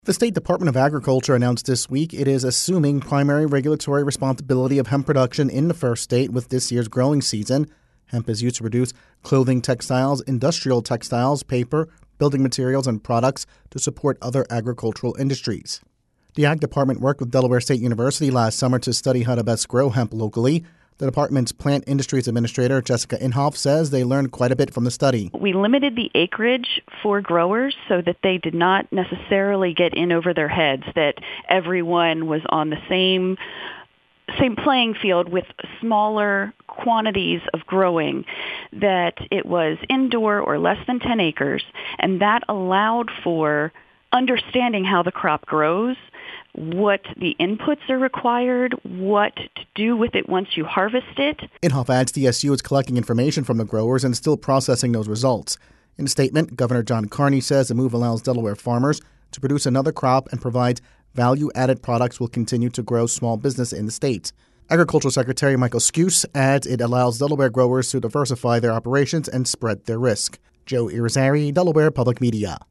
The State Department of Agriculture announced this week it is assuming primary regulatory responsibility of hemp production in the first state with this year's growing season. Hemp is used to produce clothing, textiles, industrial textiles, paper, building materials, and products to support other agricultural industries. The Ag Department worked with Delaware State University last summer to study how to best grow hemp locally. The department's Plant Industries Administrator, Jessica Inhofe, says they learned quite a bit from the study. We limited the acreage for growers so that they did not necessarily get in over their heads, that everyone was on the same playing field with smaller quantities of growing, that it was indoor or less than 10 acres, and that allowed for understanding how the crop grows, what the inputs are required, what to do with it once you harvest it. Inhofe adds DSU is collecting information from the growers and still processing those results. In a statement, Governor John Carney says the move allows Delaware farmers to produce another crop and provides value-added products will continue to grow small business in the state. Agricultural Secretary Michael Skuse adds it allows Delaware growers to diversify their operations and spread their risk. Joe Irizarry, Delaware Public Media.